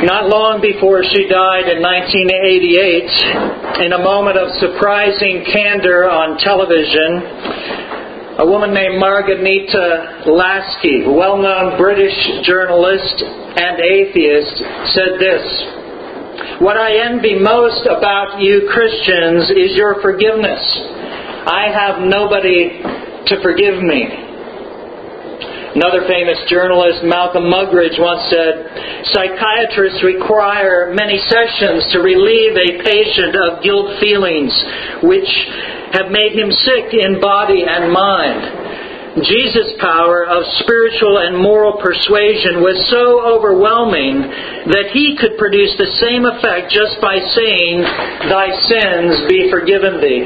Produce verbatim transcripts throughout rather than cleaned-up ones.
Not long before she died in nineteen eighty-eight, in a moment of surprising candor on television, a woman named Marghanita Laski, well-known British journalist and atheist, said this: "What I envy most about you Christians is your forgiveness. I have nobody to forgive me." Another famous journalist, Malcolm Muggeridge, once said, "Psychiatrists require many sessions to relieve a patient of guilt feelings which have made him sick in body and mind." Jesus' power of spiritual and moral persuasion was so overwhelming that He could produce the same effect just by saying, "Thy sins be forgiven thee."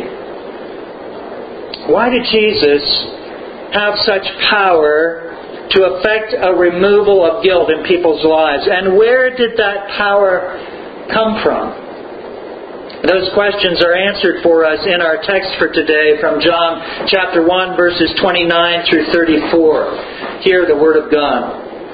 Why did Jesus have such power to effect a removal of guilt in people's lives? And where did that power come from? Those questions are answered for us in our text for today from John chapter one, verses twenty-nine through thirty-four. Hear the Word of God.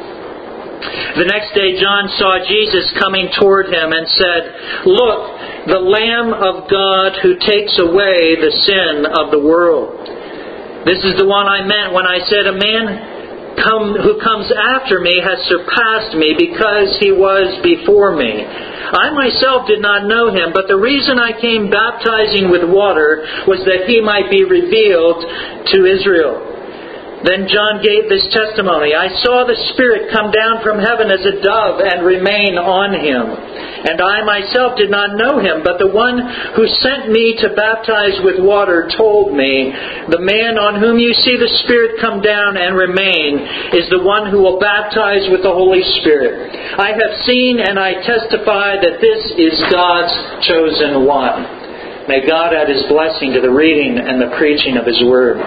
"The next day John saw Jesus coming toward him and said, 'Look, the Lamb of God who takes away the sin of the world. This is the one I meant when I said, a man Come, who comes after me has surpassed me because he was before me. I myself did not know him, but the reason I came baptizing with water was that he might be revealed to Israel.' Then John gave this testimony: 'I saw the Spirit come down from heaven as a dove and remain on him. And I myself did not know him, but the one who sent me to baptize with water told me, the man on whom you see the Spirit come down and remain is the one who will baptize with the Holy Spirit. I have seen and I testify that this is God's chosen one.'" May God add His blessing to the reading and the preaching of His Word.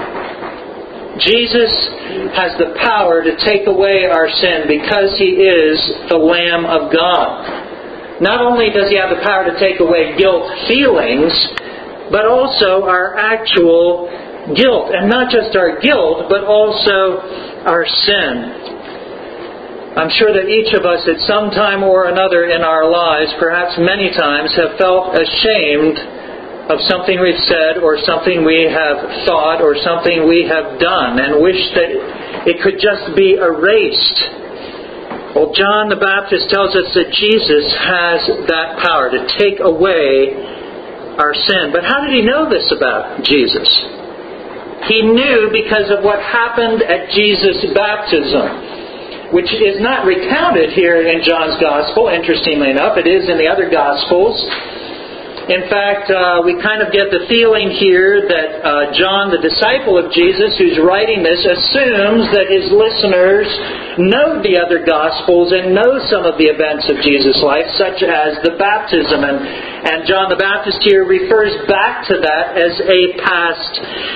Jesus has the power to take away our sin because He is the Lamb of God. Not only does He have the power to take away guilt feelings, but also our actual guilt. And not just our guilt, but also our sin. I'm sure that each of us at some time or another in our lives, perhaps many times, have felt ashamed of something we've said or something we have thought or something we have done and wish that it could just be erased. Well, John the Baptist tells us that Jesus has that power to take away our sin. But how did he know this about Jesus? He knew because of what happened at Jesus' baptism, which is not recounted here in John's Gospel. Interestingly enough, it is in the other Gospels. In fact, uh, we kind of get the feeling here that uh, John, the disciple of Jesus, who's writing this, assumes that his listeners know the other Gospels and know some of the events of Jesus' life, such as the baptism. And, and John the Baptist here refers back to that as a past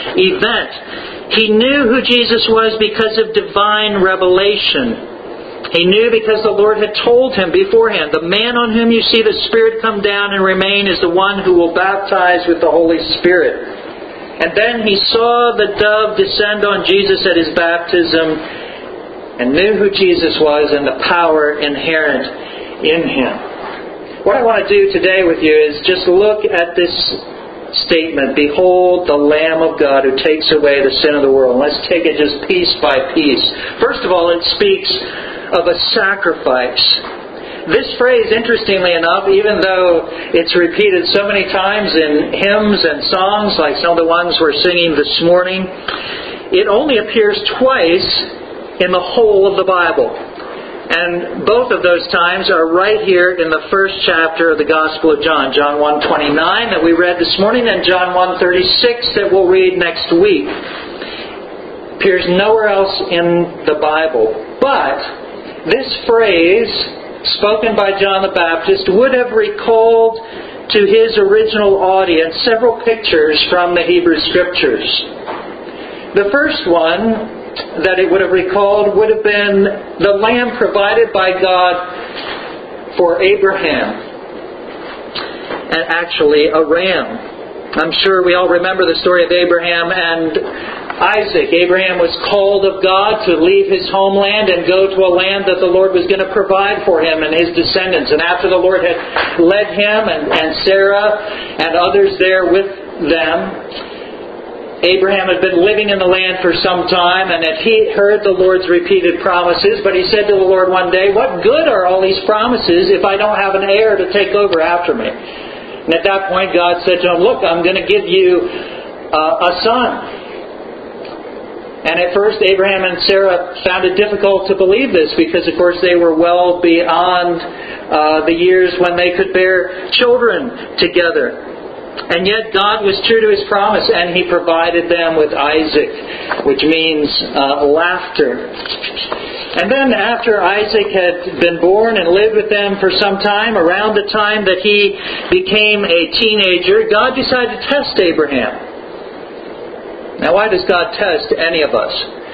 event. He knew who Jesus was because of divine revelation. He knew because the Lord had told him beforehand, the man on whom you see the Spirit come down and remain is the one who will baptize with the Holy Spirit. And then he saw the dove descend on Jesus at His baptism and knew who Jesus was and the power inherent in Him. What I want to do today with you is just look at this statement, "Behold the Lamb of God who takes away the sin of the world." Let's take it just piece by piece. First of all, it speaks of a sacrifice. This phrase, interestingly enough, even though it's repeated so many times in hymns and songs, like some of the ones we're singing this morning, it only appears twice in the whole of the Bible. And both of those times are right here in the first chapter of the Gospel of John. John one twenty-nine that we read this morning and John one thirty-six that we'll read next week. Appears nowhere else in the Bible. But this phrase, spoken by John the Baptist, would have recalled to his original audience several pictures from the Hebrew Scriptures. The first one that it would have recalled would have been the lamb provided by God for Abraham. And actually a ram. I'm sure we all remember the story of Abraham and Isaac. Abraham was called of God to leave his homeland and go to a land that the Lord was going to provide for him and his descendants. And after the Lord had led him and, and Sarah and others there with them, Abraham had been living in the land for some time, and had he heard the Lord's repeated promises. But he said to the Lord one day, "What good are all these promises if I don't have an heir to take over after me?" And at that point God said to him, "Look, I'm going to give you uh, a son." And at first Abraham and Sarah found it difficult to believe this because, of course, they were well beyond uh, the years when they could bear children together. And yet God was true to His promise, and He provided them with Isaac, which means uh, laughter. And then after Isaac had been born and lived with them for some time, around the time that he became a teenager, God decided to test Abraham. Now, why does God test any of us?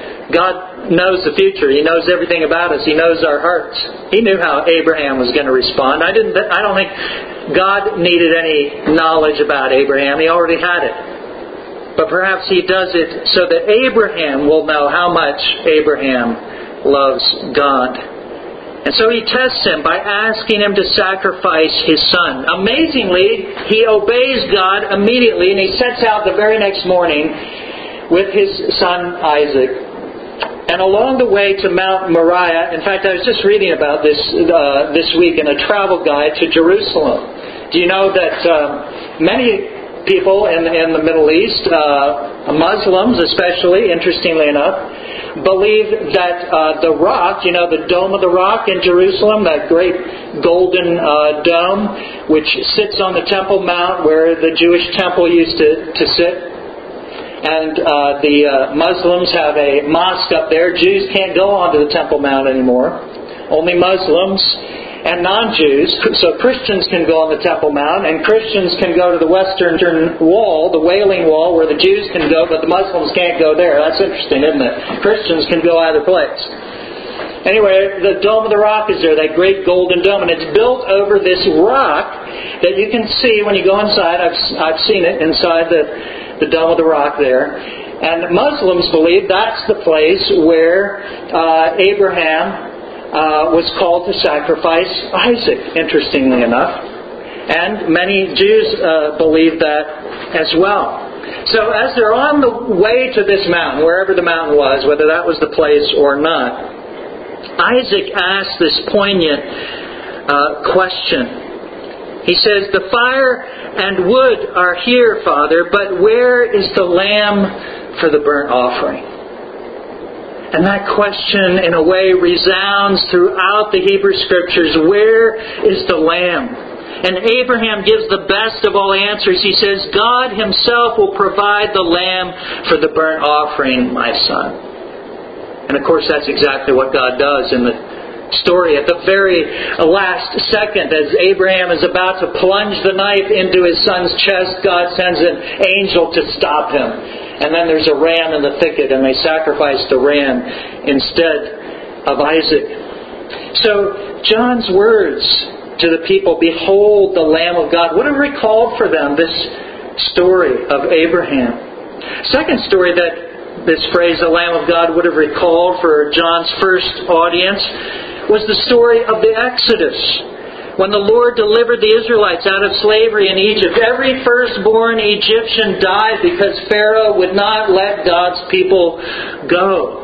God knows the future. He knows everything about us. He knows our hearts. He knew how Abraham was going to respond. I didn't. I don't think God needed any knowledge about Abraham. He already had it. But perhaps He does it so that Abraham will know how much Abraham loves God. And so He tests him by asking him to sacrifice his son. Amazingly, he obeys God immediately, and he sets out the very next morning with his son Isaac. And along the way to Mount Moriah, in fact, I was just reading about this uh, this week in a travel guide to Jerusalem. Do you know that uh, many people in, in the Middle East, uh, Muslims especially, interestingly enough, believe that uh, the rock, you know, the Dome of the Rock in Jerusalem, that great golden uh, dome, which sits on the Temple Mount where the Jewish temple used to, to sit. And uh, the uh, Muslims have a mosque up there. Jews can't go onto the Temple Mount anymore. Only Muslims and non-Jews. So Christians can go on the Temple Mount, and Christians can go to the Western Wall, the Wailing Wall, where the Jews can go, but the Muslims can't go there. That's interesting, isn't it? Christians can go either place. Anyway, the Dome of the Rock is there, that great golden dome, and it's built over this rock that you can see when you go inside. I've I've seen it inside the the Dome of the Rock there. And Muslims believe that's the place where uh, Abraham uh, was called to sacrifice Isaac, interestingly enough. And many Jews uh, believe that as well. So as they're on the way to this mountain, wherever the mountain was, whether that was the place or not, Isaac asked this poignant uh, question. He says, "The fire and wood are here, Father, but where is the lamb for the burnt offering?" And that question, in a way, resounds throughout the Hebrew Scriptures. Where is the lamb? And Abraham gives the best of all answers. He says, "God Himself will provide the lamb for the burnt offering, my son." And of course, that's exactly what God does in the story. At the very last second, as Abraham is about to plunge the knife into his son's chest, God sends an angel to stop him. And then there's a ram in the thicket, and they sacrifice the ram instead of Isaac. So John's words to the people, "Behold the Lamb of God," would have recalled for them this story of Abraham. Second story that this phrase, "the Lamb of God," would have recalled for John's first audience was the story of the Exodus. When the Lord delivered the Israelites out of slavery in Egypt, every firstborn Egyptian died because Pharaoh would not let God's people go.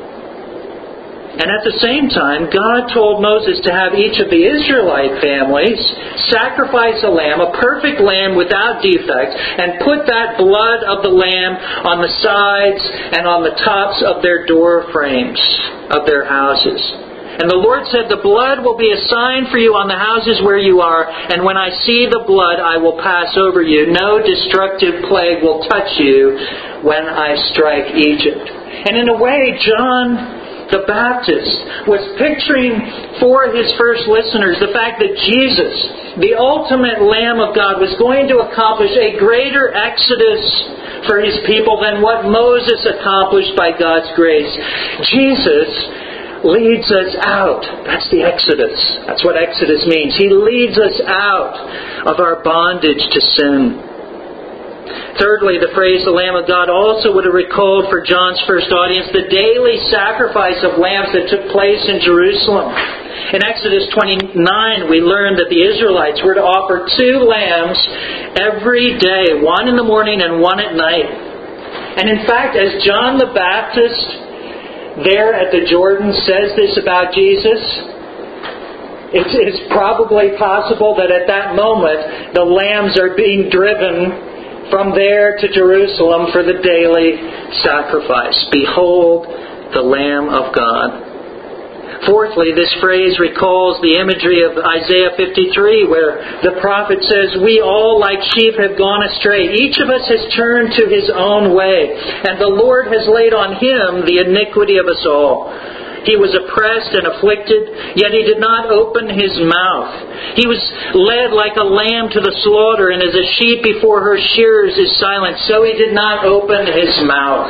And at the same time, God told Moses to have each of the Israelite families sacrifice a lamb, a perfect lamb without defect, and put that blood of the lamb on the sides and on the tops of their door frames of their houses. And the Lord said, "The blood will be a sign for you on the houses where you are, and when I see the blood, I will pass over you. No destructive plague will touch you when I strike Egypt." And in a way, John the Baptist was picturing for his first listeners the fact that Jesus, the ultimate Lamb of God, was going to accomplish a greater exodus for His people than what Moses accomplished by God's grace. Jesus leads us out. That's the Exodus. That's what Exodus means. He leads us out of our bondage to sin. Thirdly, the phrase the Lamb of God also would have recalled for John's first audience the daily sacrifice of lambs that took place in Jerusalem. In Exodus twenty-nine, we learned that the Israelites were to offer two lambs every day, one in the morning and one at night. And in fact, as John the Baptist there at the Jordan says this about Jesus, it is probably possible that at that moment the lambs are being driven from there to Jerusalem for the daily sacrifice. Behold the Lamb of God. Fourthly, this phrase recalls the imagery of Isaiah fifty-three, where the prophet says, "We all like sheep have gone astray. Each of us has turned to his own way, and the Lord has laid on him the iniquity of us all. He was oppressed and afflicted, yet he did not open his mouth. He was led like a lamb to the slaughter, and as a sheep before her shearers is silent, so he did not open his mouth."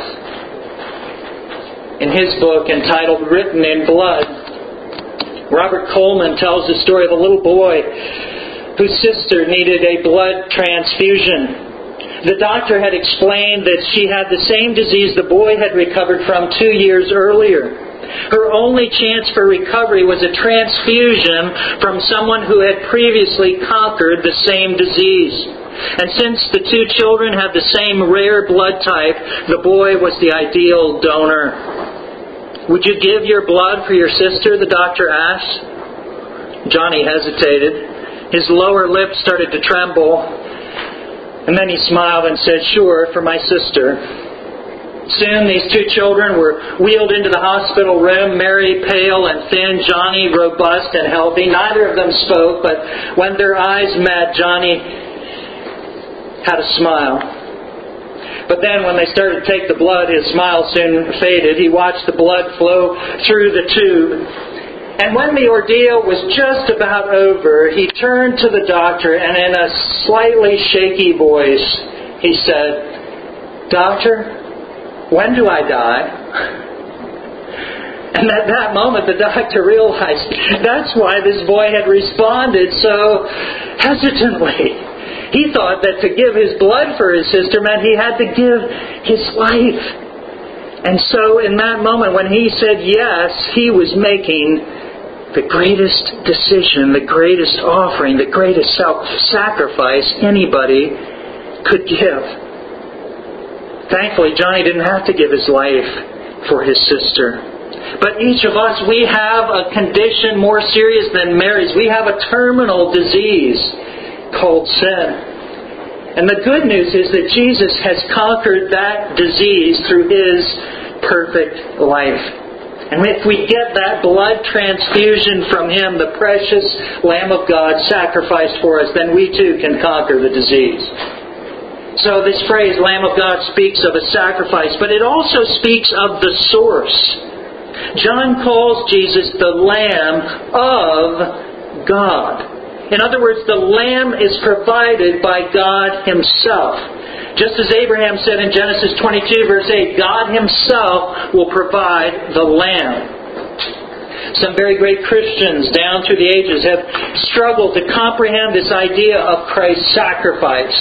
In his book entitled Written in Blood, Robert Coleman tells the story of a little boy whose sister needed a blood transfusion. The doctor had explained that she had the same disease the boy had recovered from two years earlier. Her only chance for recovery was a transfusion from someone who had previously conquered the same disease. And since the two children had the same rare blood type, the boy was the ideal donor. "Would you give your blood for your sister?" the doctor asked. Johnny hesitated. His lower lip started to tremble. And then he smiled and said, "Sure, for my sister." Soon these two children were wheeled into the hospital room, Mary pale and thin, Johnny robust and healthy. Neither of them spoke, but when their eyes met, Johnny had a smile. But then when they started to take the blood, his smile soon faded. He watched the blood flow through the tube. And when the ordeal was just about over, he turned to the doctor and in a slightly shaky voice, he said, "Doctor, when do I die?" And at that moment, the doctor realized that's why this boy had responded so hesitantly. He thought that to give his blood for his sister meant he had to give his life. And so in that moment, when he said yes, he was making the greatest decision, the greatest offering, the greatest self-sacrifice anybody could give. Thankfully, Johnny didn't have to give his life for his sister. But each of us, we have a condition more serious than Mary's. We have a terminal disease called sin. And the good news is that Jesus has conquered that disease through His perfect life. And if we get that blood transfusion from Him, the precious Lamb of God sacrificed for us, then we too can conquer the disease. So this phrase, Lamb of God, speaks of a sacrifice, but it also speaks of the source. John calls Jesus the Lamb of God. In other words, the Lamb is provided by God Himself. Just as Abraham said in Genesis twenty-two, verse eight, God Himself will provide the Lamb. Some very great Christians down through the ages have struggled to comprehend this idea of Christ's sacrifice.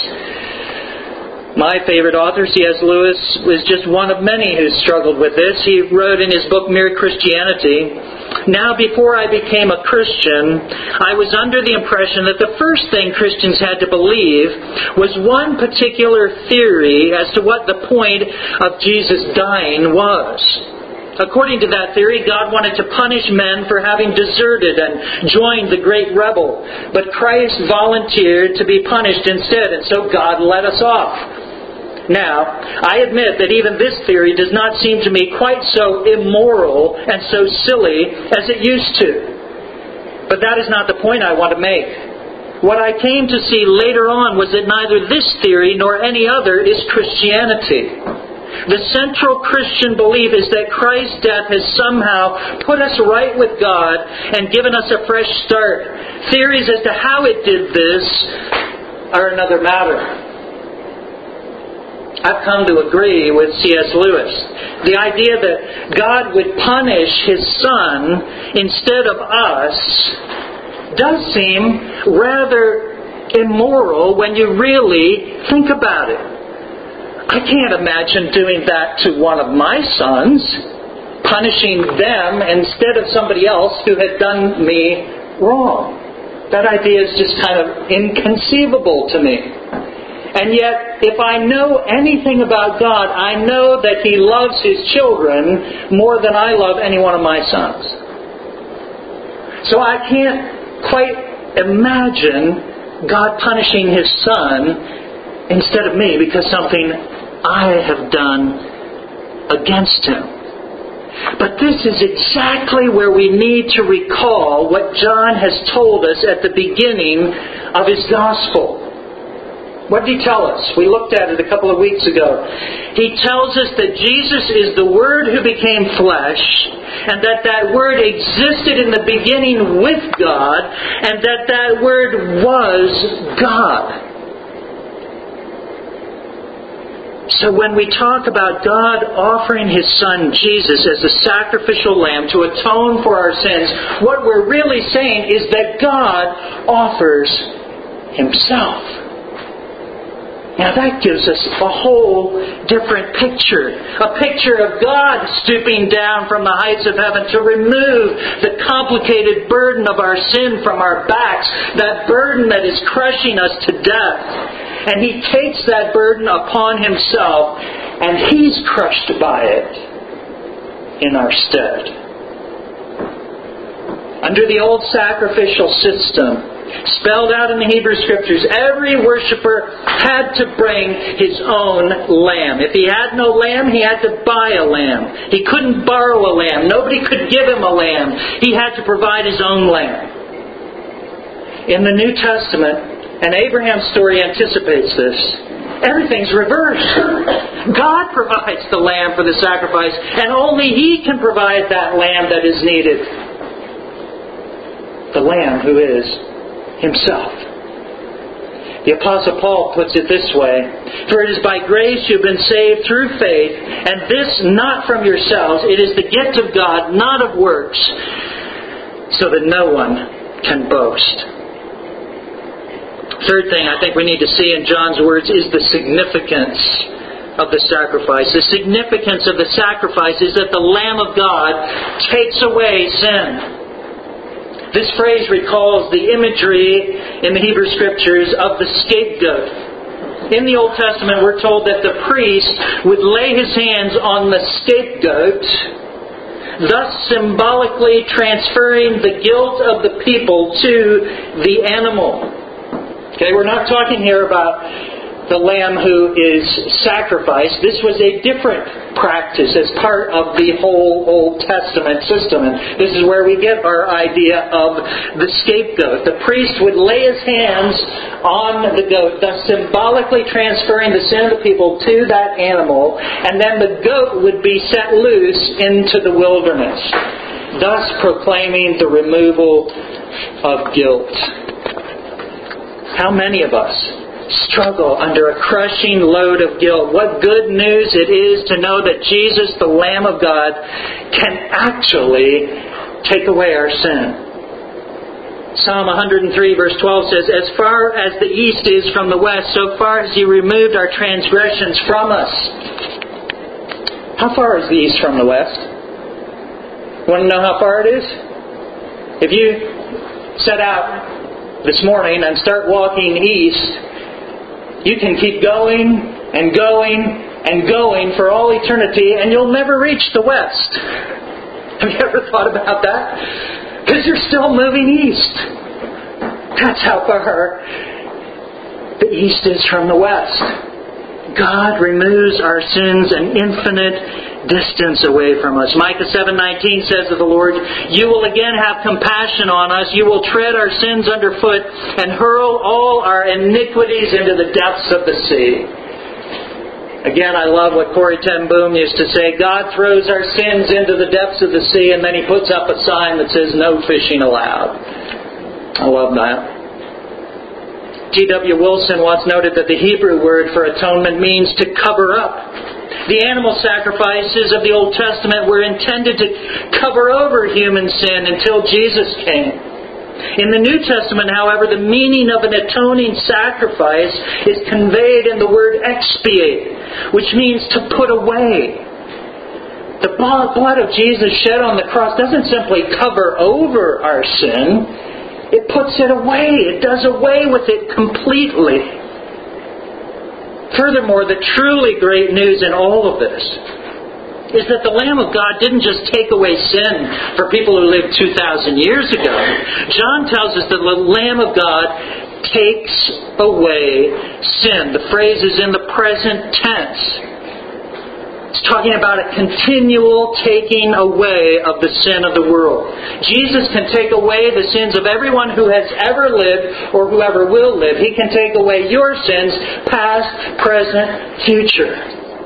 My favorite author, C S Lewis, was just one of many who struggled with this. He wrote in his book, Mere Christianity, "Now before I became a Christian, I was under the impression that the first thing Christians had to believe was one particular theory as to what the point of Jesus dying was. According to that theory, God wanted to punish men for having deserted and joined the great rebel. But Christ volunteered to be punished instead, and so God let us off. Now, I admit that even this theory does not seem to me quite so immoral and so silly as it used to. But that is not the point I want to make. What I came to see later on was that neither this theory nor any other is Christianity. The central Christian belief is that Christ's death has somehow put us right with God and given us a fresh start. Theories as to how it did this are another matter." I've come to agree with C S Lewis. The idea that God would punish His Son instead of us does seem rather immoral when you really think about it. I can't imagine doing that to one of my sons, punishing them instead of somebody else who had done me wrong. That idea is just kind of inconceivable to me. And yet, if I know anything about God, I know that He loves His children more than I love any one of my sons. So I can't quite imagine God punishing His Son instead of me because something I have done against Him. But this is exactly where we need to recall what John has told us at the beginning of his Gospel. What did he tell us? We looked at it a couple of weeks ago. He tells us that Jesus is the Word who became flesh, and that that Word existed in the beginning with God, and that that Word was God. So when we talk about God offering His Son Jesus as a sacrificial lamb to atone for our sins, what we're really saying is that God offers Himself. Now that gives us a whole different picture. A picture of God stooping down from the heights of heaven to remove the complicated burden of our sin from our backs, that burden that is crushing us to death. And He takes that burden upon Himself, and He's crushed by it in our stead. Under the old sacrificial system, spelled out in the Hebrew Scriptures, every worshiper had to bring his own lamb. If he had no lamb, he had to buy a lamb. He couldn't borrow a lamb. Nobody could give him a lamb. He had to provide his own lamb. In the New Testament, and Abraham's story anticipates this, everything's reversed. God provides the lamb for the sacrifice, and only He can provide that lamb that is needed. The lamb who is Himself. The Apostle Paul puts it this way: "For it is by grace you have been saved through faith, and this not from yourselves. It is the gift of God, not of works, so that no one can boast." Third thing I think we need to see in John's words is the significance of the sacrifice. The significance of the sacrifice is that the Lamb of God takes away sin. This phrase recalls the imagery in the Hebrew Scriptures of the scapegoat. In the Old Testament, we're told that the priest would lay his hands on the scapegoat, thus symbolically transferring the guilt of the people to the animal. Okay, we're not talking here about the lamb who is sacrificed. This was a different practice as part of the whole Old Testament system. And this is where we get our idea of the scapegoat. The priest would lay his hands on the goat, thus symbolically transferring the sin of the people to that animal, and then the goat would be set loose into the wilderness, thus proclaiming the removal of guilt. How many of us struggle under a crushing load of guilt? What good news it is to know that Jesus, the Lamb of God, can actually take away our sin. Psalm one hundred three verse twelve says, "As far as the east is from the west, so far has He removed our transgressions from us." How far is the east from the west? Want to know how far it is? If you set out this morning and start walking east, you can keep going and going and going for all eternity, and you'll never reach the west. Have you ever thought about that? Because you're still moving east. That's how far the east is from the west. God removes our sins an infinite distance away from us. Micah seven nineteen says of the Lord, "You will again have compassion on us. You will tread our sins underfoot and hurl all our iniquities into the depths of the sea." Again, I love what Corrie ten Boom used to say. God throws our sins into the depths of the sea, and then He puts up a sign that says, "No fishing allowed." I love that. G W Wilson once noted that the Hebrew word for atonement means to cover up. The animal sacrifices of the Old Testament were intended to cover over human sin until Jesus came. In the New Testament, however, the meaning of an atoning sacrifice is conveyed in the word expiate, which means to put away. The blood of Jesus shed on the cross doesn't simply cover over our sin. It puts it away. It does away with it completely. Furthermore, the truly great news in all of this is that the Lamb of God didn't just take away sin for people who lived two thousand years ago. John tells us that the Lamb of God takes away sin. The phrase is in the present tense. It's talking about a continual taking away of the sin of the world. Jesus can take away the sins of everyone who has ever lived or whoever will live. He can take away your sins, past, present, future.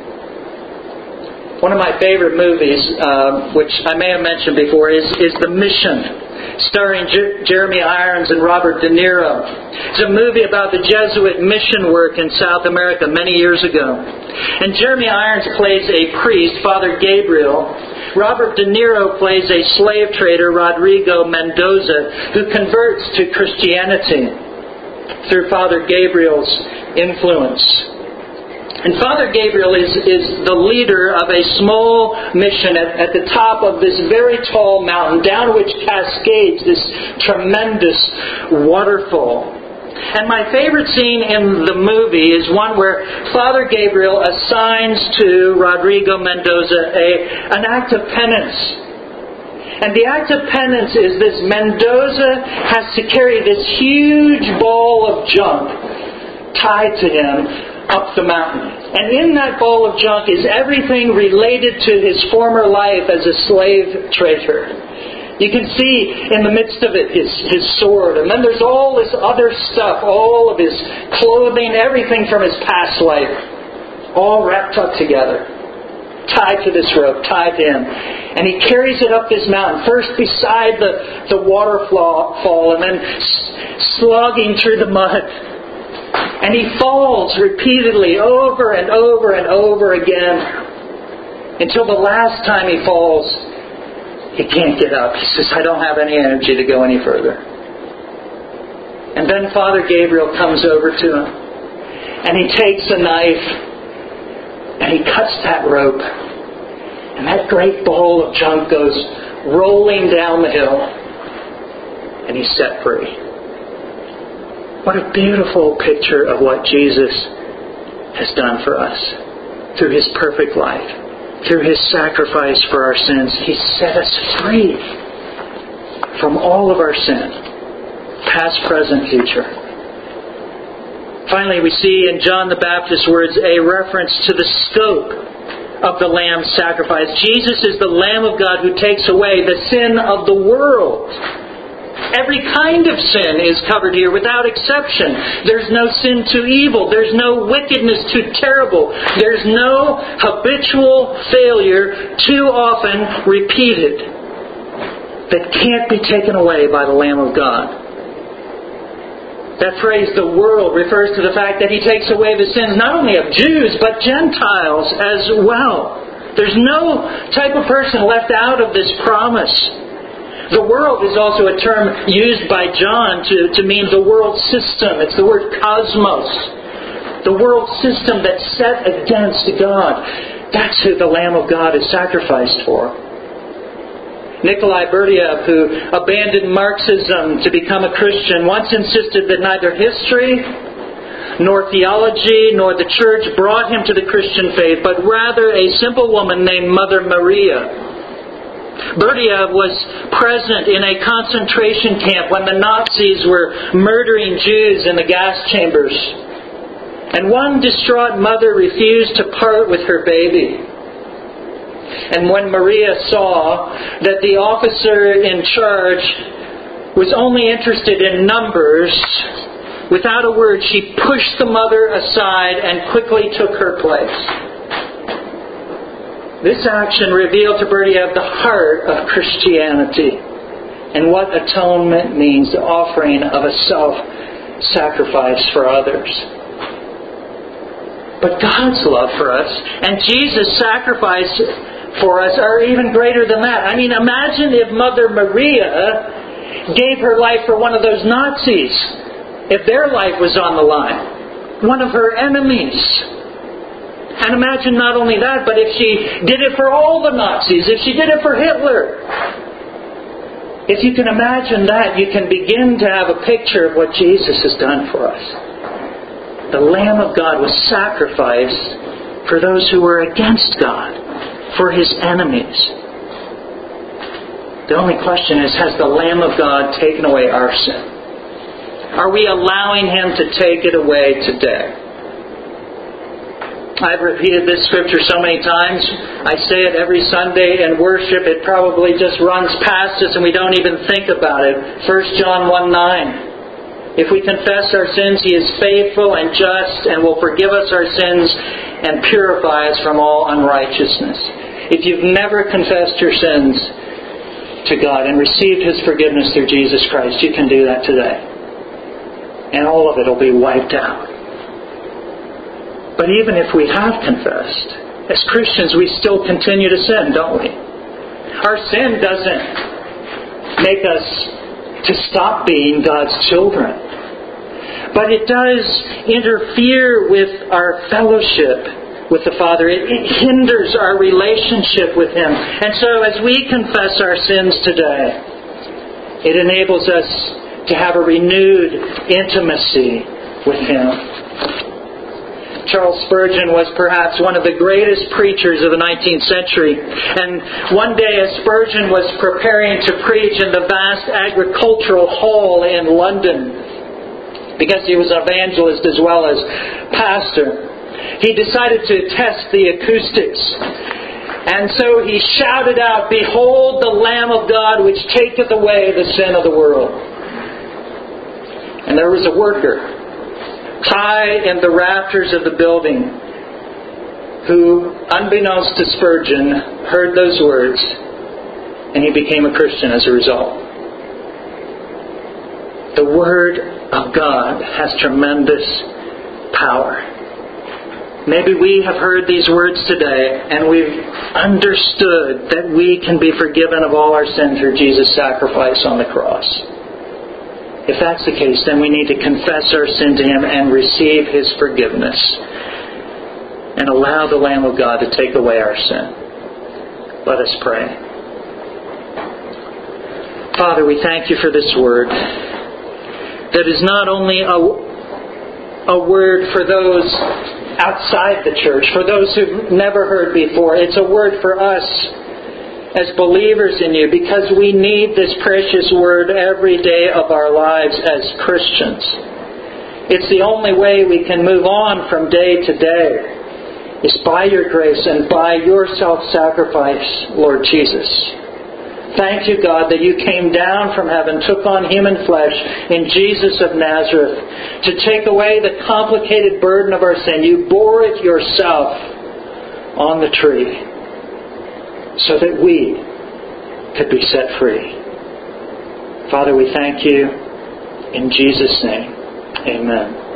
One of my favorite movies, uh, which I may have mentioned before, is, is The Mission, starring Jer- Jeremy Irons and Robert De Niro. It's a movie about the Jesuit mission work in South America many years ago. And Jeremy Irons plays a priest, Father Gabriel. Robert De Niro plays a slave trader, Rodrigo Mendoza, who converts to Christianity through Father Gabriel's influence. And Father Gabriel is, is the leader of a small mission at, at the top of this very tall mountain, down which cascades this tremendous waterfall. And my favorite scene in the movie is one where Father Gabriel assigns to Rodrigo Mendoza a, an act of penance. And the act of penance is this: Mendoza has to carry this huge ball of junk tied to him up the mountain. And in that ball of junk is everything related to his former life as a slave trader. You can see in the midst of it his, his sword. And then there's all this other stuff, all of his clothing, everything from his past life, all wrapped up together, tied to this rope, tied to him. And he carries it up this mountain, first beside the, the waterfall, and then slogging through the mud. And he falls repeatedly over and over and over again until the last time he falls, he can't get up. He says, I don't have any energy to go any further. And then Father Gabriel comes over to him and he takes a knife and he cuts that rope. And that great ball of junk goes rolling down the hill and he's set free. What a beautiful picture of what Jesus has done for us through His perfect life, through His sacrifice for our sins. He set us free from all of our sin, past, present, future. Finally, we see in John the Baptist's words a reference to the scope of the Lamb's sacrifice. Jesus is the Lamb of God who takes away the sin of the world. Every kind of sin is covered here without exception. There's no sin too evil. There's no wickedness too terrible. There's no habitual failure too often repeated that can't be taken away by the Lamb of God. That phrase, the world, refers to the fact that He takes away the sins not only of Jews, but Gentiles as well. There's no type of person left out of this promise. The world is also a term used by John to, to mean the world system. It's the word cosmos. The world system that's set against God. That's who the Lamb of God is sacrificed for. Nikolai Berdyaev, who abandoned Marxism to become a Christian, once insisted that neither history nor theology nor the church brought him to the Christian faith, but rather a simple woman named Mother Maria. Berdyaev was present in a concentration camp when the Nazis were murdering Jews in the gas chambers. And one distraught mother refused to part with her baby. And when Maria saw that the officer in charge was only interested in numbers, without a word, she pushed the mother aside and quickly took her place. This action revealed to Berdyaev the heart of Christianity and what atonement means, the offering of a self-sacrifice for others. But God's love for us and Jesus' sacrifice for us are even greater than that. I mean, imagine if Mother Maria gave her life for one of those Nazis if their life was on the line. One of her enemies. And imagine not only that, but if she did it for all the Nazis, if she did it for Hitler. If you can imagine that, you can begin to have a picture of what Jesus has done for us. The Lamb of God was sacrificed for those who were against God, for His enemies. The only question is, has the Lamb of God taken away our sin? Are we allowing Him to take it away today? I've repeated this scripture so many times. I say it every Sunday in worship. It probably just runs past us and we don't even think about it. First John one nine. If we confess our sins, He is faithful and just and will forgive us our sins and purify us from all unrighteousness. If you've never confessed your sins to God and received His forgiveness through Jesus Christ, you can do that today. And all of it will be wiped out. But even if we have confessed, as Christians we still continue to sin, don't we? Our sin doesn't make us to stop being God's children. But it does interfere with our fellowship with the Father. It, it hinders our relationship with Him. And so as we confess our sins today, it enables us to have a renewed intimacy with Him. Charles Spurgeon was perhaps one of the greatest preachers of the nineteenth century. And one day as Spurgeon was preparing to preach in the vast agricultural hall in London, because he was an evangelist as well as pastor, he decided to test the acoustics. And so he shouted out, "Behold the Lamb of God which taketh away the sin of the world." And there was a worker high in the rafters of the building who, unbeknownst to Spurgeon, heard those words, and he became a Christian as a result. The Word of God has tremendous power. Maybe we have heard these words today and we've understood that we can be forgiven of all our sin through Jesus' sacrifice on the cross. If that's the case, then we need to confess our sin to Him and receive His forgiveness and allow the Lamb of God to take away our sin. Let us pray. Father, we thank You for this word that is not only a, a word for those outside the church, for those who've never heard before. It's a word for us as believers in You, because we need this precious word every day of our lives as Christians. It's the only way we can move on from day to day, is by Your grace and by Your self-sacrifice, Lord Jesus. Thank You, God, that You came down from heaven, took on human flesh in Jesus of Nazareth to take away the complicated burden of our sin. You bore it Yourself on the tree, so that we could be set free. Father, we thank You in Jesus' name. Amen.